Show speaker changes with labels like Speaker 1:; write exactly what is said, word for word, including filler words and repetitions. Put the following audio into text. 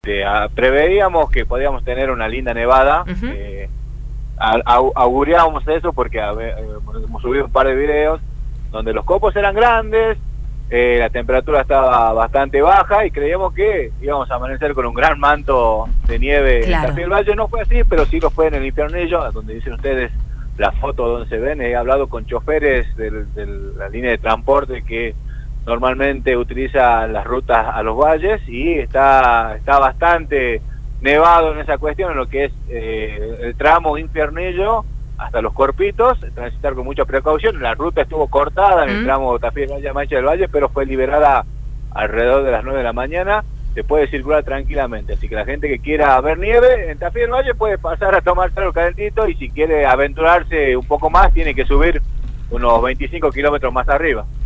Speaker 1: Este, a, preveíamos que podíamos tener una linda nevada. uh-huh. eh, augurábamos eso porque a ver, hemos subido un par de videos donde los copos eran grandes, eh, la temperatura estaba bastante baja y creíamos que íbamos a amanecer con un gran manto de nieve.
Speaker 2: Claro.
Speaker 1: En Tafí del Valle no fue así, pero sí lo fue en el Infiernillo, donde dicen ustedes la foto donde se ven. He hablado con choferes de, de la línea de transporte que normalmente utiliza las rutas a los valles y está, está bastante nevado en esa cuestión, en lo que es eh, el tramo Infiernillo hasta Los Corpitos, transitar con mucha precaución. La ruta estuvo cortada en el tramo Tafí del Valle, Mancha del Valle, pero fue liberada alrededor de las nueve de la mañana, se puede circular tranquilamente, así que la gente que quiera ver nieve en Tafí del Valle puede pasar a tomarse algo calentito, y si quiere aventurarse un poco más tiene que subir unos veinticinco kilómetros más arriba.